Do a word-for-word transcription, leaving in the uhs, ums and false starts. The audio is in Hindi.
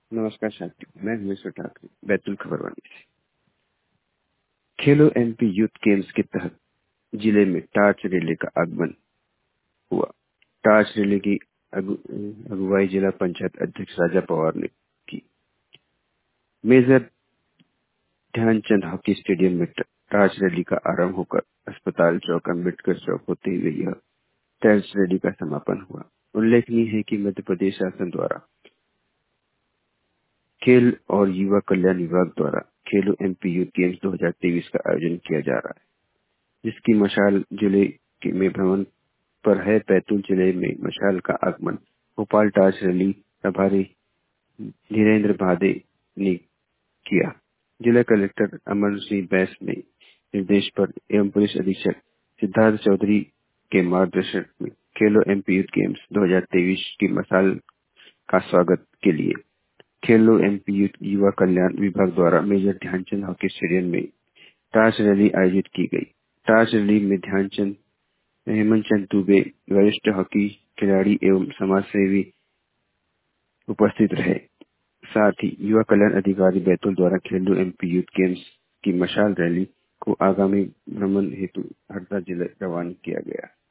नमस्कार साथी, मैं हमेशा ठाकरे बैतूल खबरवानी से। खेलो एमपी यूथ गेम्स के तहत जिले में टार्च रैली का आगमन हुआ। टार्च रैली की अगु, अगुवाई जिला पंचायत अध्यक्ष राजा पवार ने की। मेजर ध्यानचंद हॉकी स्टेडियम में टार्च रैली का आरंभ होकर अस्पताल चौक, अम्बेडकर चौक होते हुए यह टार्च रैली का समापन हुआ। उल्लेखनीय है कि मध्य प्रदेश शासन द्वारा खेल और युवा कल्याण विभाग द्वारा खेलो एमपी यूथ गेम्स दो हज़ार तेईस का आयोजन किया जा रहा है, जिसकी मशाल जिले के में भ्रमण पर है। बैतूल जिले में मशाल का आगमन भोपाल टार्च रैली प्रभारी धीरेन्द्र भादे ने किया। जिला कलेक्टर अमर सिंह बैस ने निर्देश पर एवं पुलिस अधीक्षक सिद्धार्थ चौधरी के मार्गदर्शन में खेलो एमपी यूथ गेम्स दो हज़ार तेईस की मशाल का स्वागत के लिए खेलो एमपी यूथ युवा कल्याण विभाग द्वारा मेजर ध्यानचंद हॉकी स्टेडियम में टार्च रैली आयोजित की गई। टार्च रैली में ध्यानचंद, हेमंत चंद दुबे, वरिष्ठ हॉकी खिलाड़ी एवं समाजसेवी उपस्थित रहे। साथ ही युवा कल्याण अधिकारी बैतूल द्वारा खेलो एमपी यूथ गेम्स की मशाल रैली को आगामी भ्रमण हेतु हरदा जिले रवाना किया गया।